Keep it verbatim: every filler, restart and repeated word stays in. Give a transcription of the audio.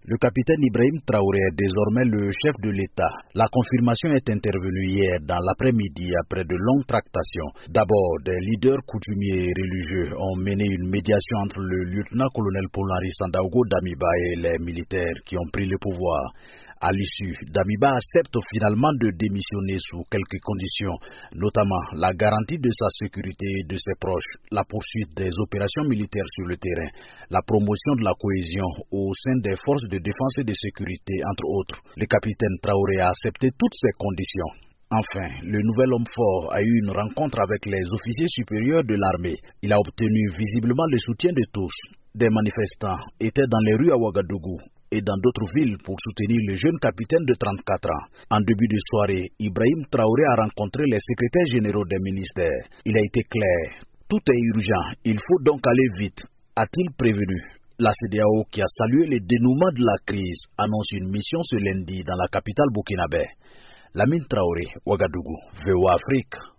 Le capitaine Ibrahim Traoré est désormais le chef de l'État. La confirmation est intervenue hier dans l'après-midi après de longues tractations. D'abord, des leaders coutumiers et religieux ont mené une médiation entre le lieutenant-colonel Paul-Henri Sandaogo Damiba et les militaires qui ont pris le pouvoir. À l'issue, Damiba accepte finalement de démissionner sous quelques conditions, notamment la garantie de sa sécurité et de ses proches, la poursuite des opérations militaires sur le terrain, la promotion de la cohésion au sein des forces de défense et de sécurité, entre autres. Le capitaine Traoré a accepté toutes ces conditions. Enfin, le nouvel homme fort a eu une rencontre avec les officiers supérieurs de l'armée. Il a obtenu visiblement le soutien de tous. Des manifestants étaient dans les rues à Ouagadougou et dans d'autres villes pour soutenir le jeune capitaine de trente-quatre ans. En début de soirée, Ibrahim Traoré a rencontré les secrétaires généraux des ministères. Il a été clair, tout est urgent, il faut donc aller vite, a-t-il prévenu. La C E D E A O, qui a salué le dénouement de la crise, annonce une mission ce lundi dans la capitale burkinabé. Lamine Traoré, Ouagadougou, V O A Afrique.